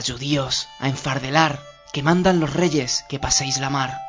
judíos, a enfardelar, que mandan los reyes que paséis la mar.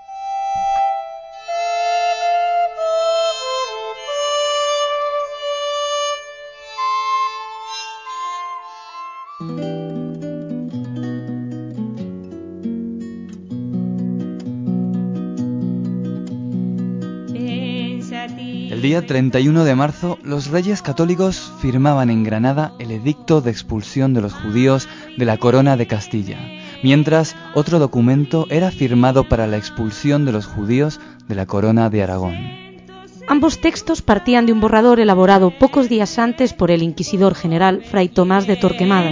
El día 31 de marzo, los reyes católicos firmaban en Granada el edicto de expulsión de los judíos de la Corona de Castilla, mientras otro documento era firmado para la expulsión de los judíos de la Corona de Aragón. Ambos textos partían de un borrador elaborado pocos días antes por el inquisidor general Fray Tomás de Torquemada.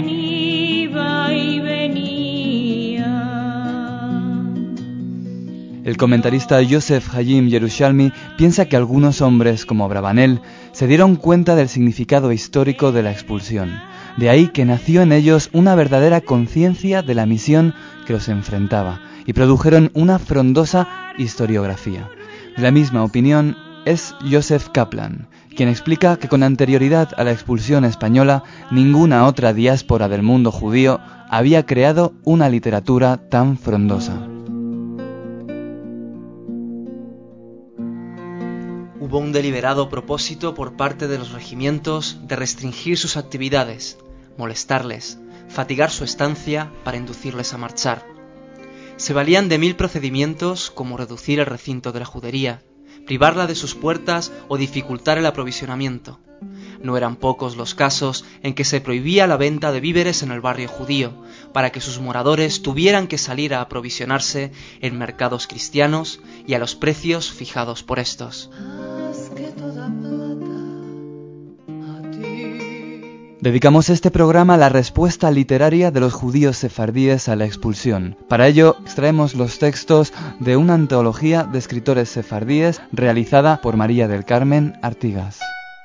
El comentarista Yosef Hayim Yerushalmi piensa que algunos hombres, como Abravanel, se dieron cuenta del significado histórico de la expulsión. De ahí que nació en ellos una verdadera conciencia de la misión que los enfrentaba y produjeron una frondosa historiografía. De la misma opinión es Joseph Kaplan, quien explica que con anterioridad a la expulsión española, ninguna otra diáspora del mundo judío había creado una literatura tan frondosa. Hubo un deliberado propósito por parte de los regimientos de restringir sus actividades, molestarles, fatigar su estancia para inducirles a marchar. Se valían de 1000 procedimientos como reducir el recinto de la judería, privarla de sus puertas o dificultar el aprovisionamiento. No eran pocos los casos en que se prohibía la venta de víveres en el barrio judío, para que sus moradores tuvieran que salir a aprovisionarse en mercados cristianos y a los precios fijados por estos. Dedicamos este programa a la respuesta literaria de los judíos sefardíes a la expulsión. Para ello, extraemos los textos de una antología de escritores sefardíes realizada por María del Carmen Artigas.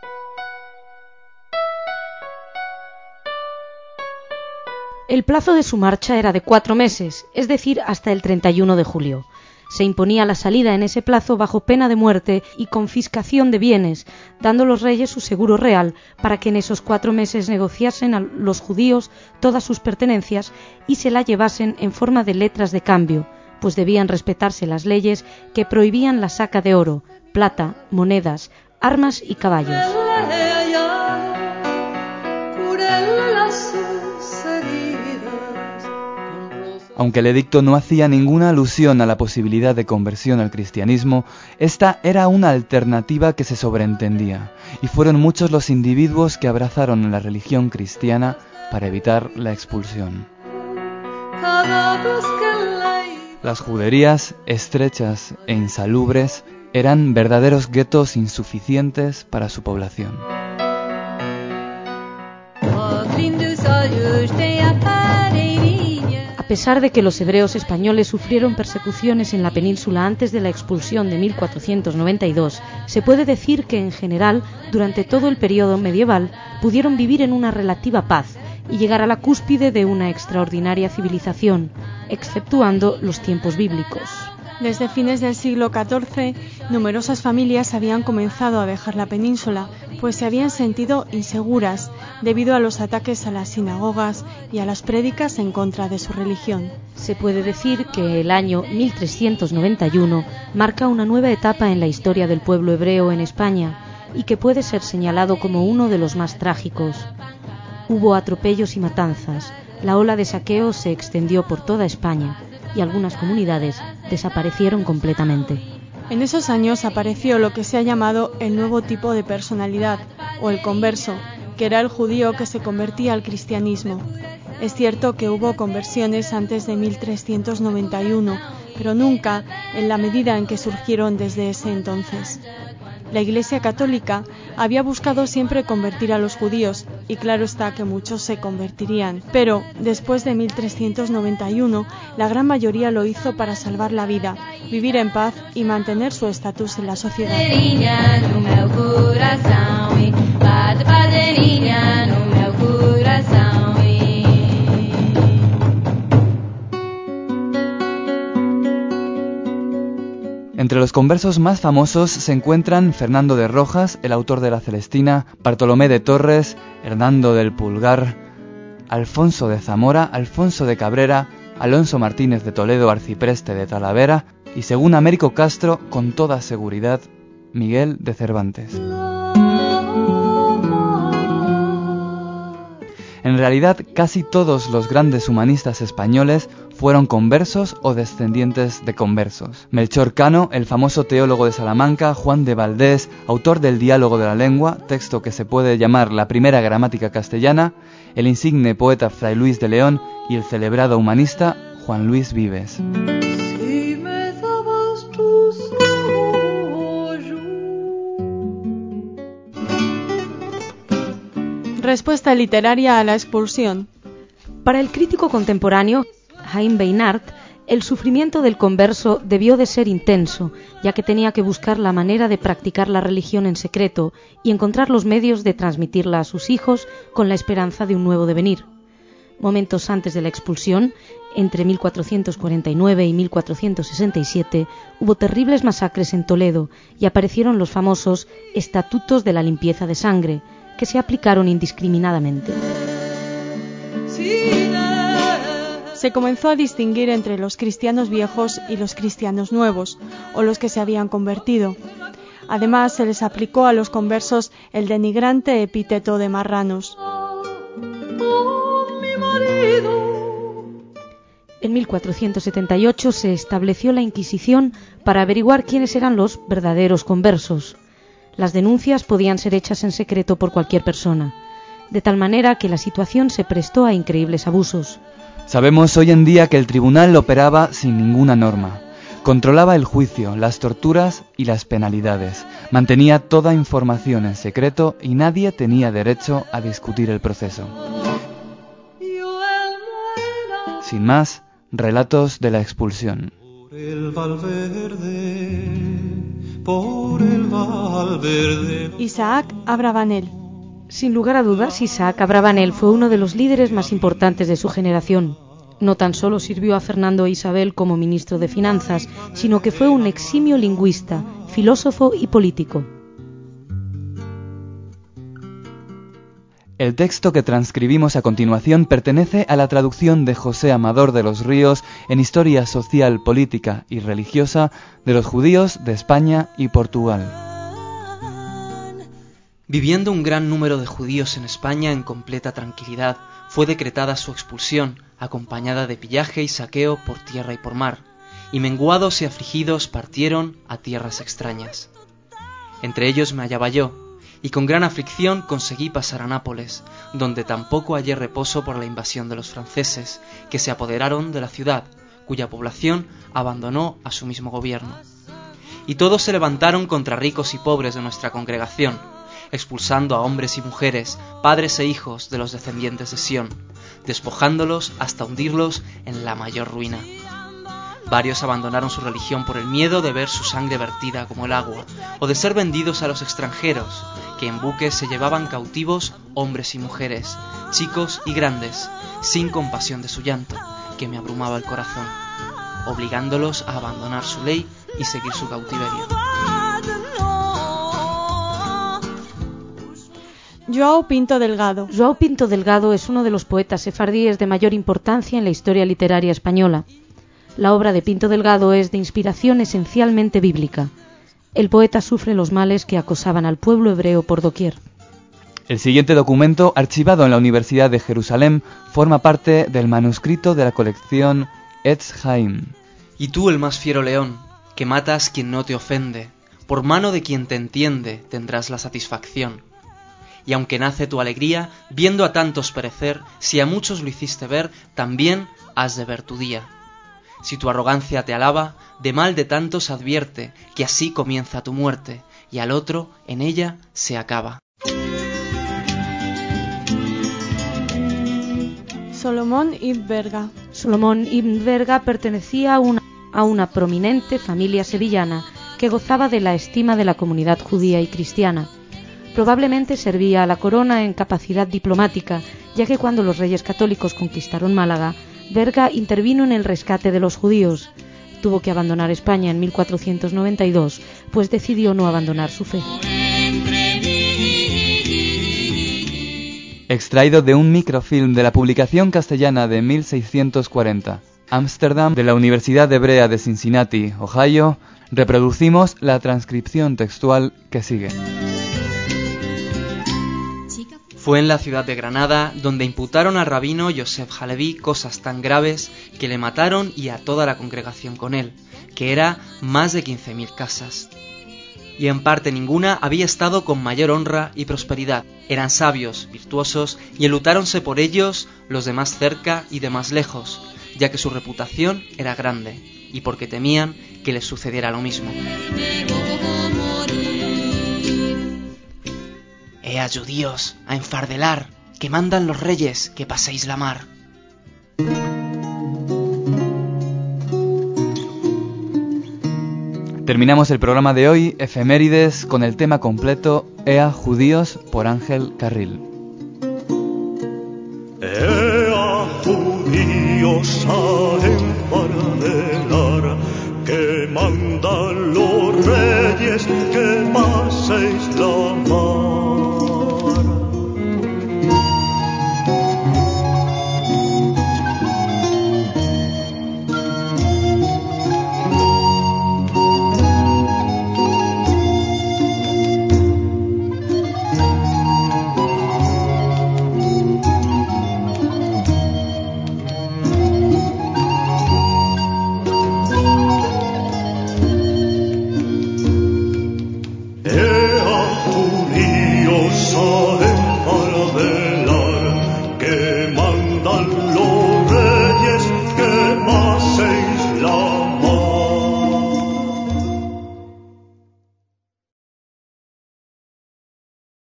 El plazo de su marcha era de 4 meses, es decir, hasta el 31 de julio. Se imponía la salida en ese plazo bajo pena de muerte y confiscación de bienes, dando los reyes su seguro real para que en esos 4 meses negociasen a los judíos todas sus pertenencias y se la llevasen en forma de letras de cambio, pues debían respetarse las leyes que prohibían la saca de oro, plata, monedas, armas y caballos. Aunque el edicto no hacía ninguna alusión a la posibilidad de conversión al cristianismo, esta era una alternativa que se sobreentendía, y fueron muchos los individuos que abrazaron la religión cristiana para evitar la expulsión. Las juderías, estrechas e insalubres, eran verdaderos guetos insuficientes para su población. A pesar de que los hebreos españoles sufrieron persecuciones en la península antes de la expulsión de 1492, se puede decir que en general, durante todo el periodo medieval, pudieron vivir en una relativa paz y llegar a la cúspide de una extraordinaria civilización, exceptuando los tiempos bíblicos. Desde fines del siglo XIV, numerosas familias habían comenzado a dejar la península, pues se habían sentido inseguras debido a los ataques a las sinagogas y a las prédicas en contra de su religión. Se puede decir que el año 1391 marca una nueva etapa en la historia del pueblo hebreo en España y que puede ser señalado como uno de los más trágicos. Hubo atropellos y matanzas, la ola de saqueo se extendió por toda España y algunas comunidades desaparecieron completamente. En esos años apareció lo que se ha llamado el nuevo tipo de personalidad, o el converso, que era el judío que se convertía al cristianismo. Es cierto que hubo conversiones antes de 1391, pero nunca en la medida en que surgieron desde ese entonces. La Iglesia Católica había buscado siempre convertir a los judíos, y claro está que muchos se convertirían, pero después de 1391 la gran mayoría lo hizo para salvar la vida, vivir en paz y mantener su estatus en la sociedad. Entre los conversos más famosos se encuentran Fernando de Rojas, el autor de la Celestina, Bartolomé de Torres, Hernando del Pulgar, Alfonso de Zamora, Alfonso de Cabrera, Alonso Martínez de Toledo, arcipreste de Talavera, y según Américo Castro, con toda seguridad, Miguel de Cervantes. En realidad, casi todos los grandes humanistas españoles fueron conversos o descendientes de conversos. Melchor Cano, el famoso teólogo de Salamanca, Juan de Valdés, autor del Diálogo de la Lengua, texto que se puede llamar la primera gramática castellana, el insigne poeta Fray Luis de León y el celebrado humanista Juan Luis Vives. Respuesta literaria a la expulsión. Para el crítico contemporáneo, Jaime Beinart, el sufrimiento del converso debió de ser intenso, ya que tenía que buscar la manera de practicar la religión en secreto y encontrar los medios de transmitirla a sus hijos con la esperanza de un nuevo devenir. Momentos antes de la expulsión, entre 1449 y 1467, hubo terribles masacres en Toledo y aparecieron los famosos Estatutos de la Limpieza de Sangre, que se aplicaron indiscriminadamente. Se comenzó a distinguir entre los cristianos viejos y los cristianos nuevos, o los que se habían convertido. Además, se les aplicó a los conversos el denigrante epíteto de marranos. En 1478 se estableció la Inquisición para averiguar quiénes eran los verdaderos conversos. Las denuncias podían ser hechas en secreto por cualquier persona, de tal manera que la situación se prestó a increíbles abusos. Sabemos hoy en día que el tribunal operaba sin ninguna norma. Controlaba el juicio, las torturas y las penalidades. Mantenía toda información en secreto y nadie tenía derecho a discutir el proceso. Sin más, relatos de la expulsión. Isaac Abravanel. Sin lugar a dudas, Isaac Abravanel fue uno de los líderes más importantes de su generación. No tan solo sirvió a Fernando e Isabel como ministro de Finanzas, sino que fue un eximio lingüista, filósofo y político. El texto que transcribimos a continuación pertenece a la traducción de José Amador de los Ríos en Historia Social, Política y Religiosa de los Judíos de España y Portugal. Viviendo un gran número de judíos en España en completa tranquilidad, fue decretada su expulsión, acompañada de pillaje y saqueo por tierra y por mar, y menguados y afligidos partieron a tierras extrañas. Entre ellos me hallaba yo, y con gran aflicción conseguí pasar a Nápoles, donde tampoco hallé reposo por la invasión de los franceses, que se apoderaron de la ciudad, cuya población abandonó a su mismo gobierno. Y todos se levantaron contra ricos y pobres de nuestra congregación, expulsando a hombres y mujeres, padres e hijos de los descendientes de Sión, despojándolos hasta hundirlos en la mayor ruina. Varios abandonaron su religión por el miedo de ver su sangre vertida como el agua, o de ser vendidos a los extranjeros, que en buques se llevaban cautivos hombres y mujeres, chicos y grandes, sin compasión de su llanto, que me abrumaba el corazón, obligándolos a abandonar su ley y seguir su cautiverio. João Pinto Delgado. João Pinto Delgado es uno de los poetas sefardíes de mayor importancia en la historia literaria española. La obra de Pinto Delgado es de inspiración esencialmente bíblica. El poeta sufre los males que acosaban al pueblo hebreo por doquier. El siguiente documento, archivado en la Universidad de Jerusalén, forma parte del manuscrito de la colección Etz Haim. Y tú, el más fiero león, que matas quien no te ofende, por mano de quien te entiende tendrás la satisfacción. Y aunque nace tu alegría, viendo a tantos perecer, si a muchos lo hiciste ver, también has de ver tu día. Si tu arrogancia te alaba, de mal de tantos advierte, que así comienza tu muerte, y al otro en ella se acaba. Solomón Ibn Verga. Solomón Ibn Verga pertenecía a una prominente familia sevillana que gozaba de la estima de la comunidad judía y cristiana. Probablemente servía a la corona en capacidad diplomática, ya que cuando los reyes católicos conquistaron Málaga, Verga intervino en el rescate de los judíos. Tuvo que abandonar España en 1492, pues decidió no abandonar su fe. extraído de un microfilm de la publicación castellana de 1640, Ámsterdam, de la Universidad Hebrea de Cincinnati, Ohio, reproducimos la transcripción textual que sigue. Fue en la ciudad de Granada donde imputaron al rabino Yosef Halevi cosas tan graves que le mataron y a toda la congregación con él, que era más de 15.000 casas. Y en parte ninguna había estado con mayor honra y prosperidad. Eran sabios, virtuosos, y enlutáronse por ellos los de más cerca y de más lejos, ya que su reputación era grande, y porque temían que les sucediera lo mismo. Ea, judíos, a enfardelar, que mandan los reyes que paséis la mar. Terminamos el programa de hoy, Efemérides, con el tema completo Ea, judíos, por Ángel Carril. Ea, judíos,